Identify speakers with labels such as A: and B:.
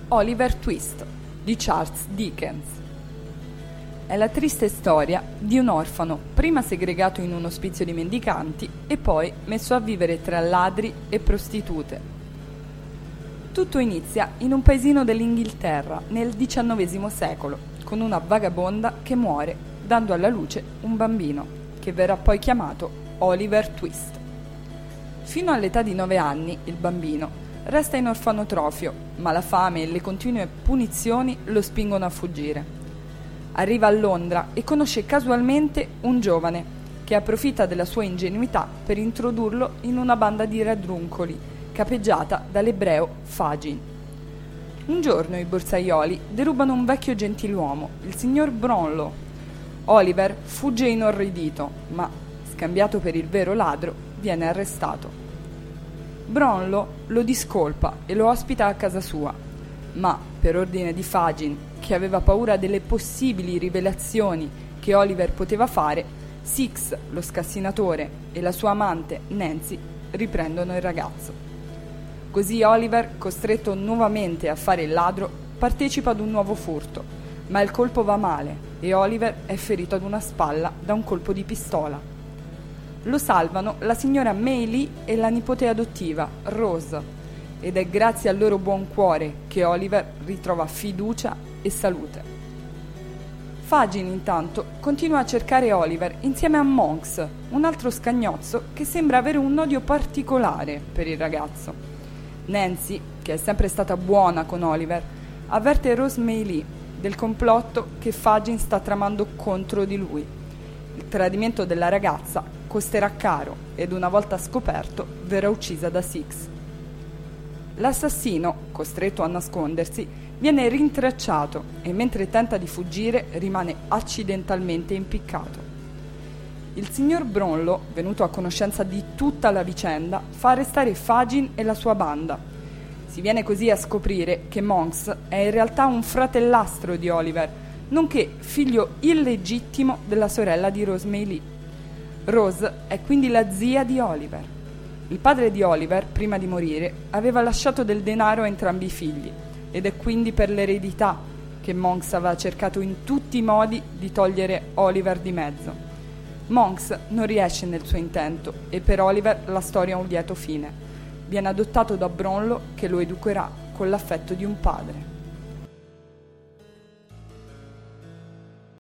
A: Oliver Twist di Charles Dickens. È la triste storia di un orfano prima segregato in un ospizio di mendicanti e poi messo a vivere tra ladri e prostitute. Tutto inizia in un paesino dell'Inghilterra nel XIX secolo con una vagabonda che muore dando alla luce un bambino che verrà poi chiamato Oliver Twist. Fino all'età di 9 anni il bambino resta in orfanotrofio, ma la fame e le continue punizioni lo spingono a fuggire. Arriva a Londra e conosce casualmente un giovane che approfitta della sua ingenuità per introdurlo in una banda di raddruncoli capeggiata dall'ebreo Fagin. Un giorno i borsaioli derubano un vecchio gentiluomo, il signor Brownlow. Oliver fugge inorridito, ma, scambiato per il vero ladro, viene arrestato. Brownlow lo discolpa e lo ospita a casa sua, ma per ordine di Fagin, che aveva paura delle possibili rivelazioni che Oliver poteva fare, Six, lo scassinatore, e la sua amante Nancy riprendono il ragazzo. Così Oliver, costretto nuovamente a fare il ladro, partecipa ad un nuovo furto, ma il colpo va male e Oliver è ferito ad una spalla da un colpo di pistola. Lo salvano la signora May Lee e la nipote adottiva, Rose, ed è grazie al loro buon cuore che Oliver ritrova fiducia e salute. Fagin intanto continua a cercare Oliver insieme a Monks, un altro scagnozzo che sembra avere un odio particolare per il ragazzo. Nancy, che è sempre stata buona con Oliver, avverte Rose May Lee del complotto che Fagin sta tramando contro di lui. Il tradimento della ragazza costerà caro ed una volta scoperto verrà uccisa da Six. L'assassino, costretto a nascondersi, viene rintracciato e mentre tenta di fuggire rimane accidentalmente impiccato. Il signor Brownlow, venuto a conoscenza di tutta la vicenda, fa arrestare Fagin e la sua banda. Si viene così a scoprire che Monks è in realtà un fratellastro di Oliver, nonché figlio illegittimo della sorella di Rose May Lee. Rose è quindi la zia di Oliver. Il padre di Oliver, prima di morire, aveva lasciato del denaro a entrambi i figli ed è quindi per l'eredità che Monks aveva cercato in tutti i modi di togliere Oliver di mezzo. Monks non riesce nel suo intento e per Oliver la storia ha un lieto fine. Viene adottato da Brownlow che lo educherà con l'affetto di un padre.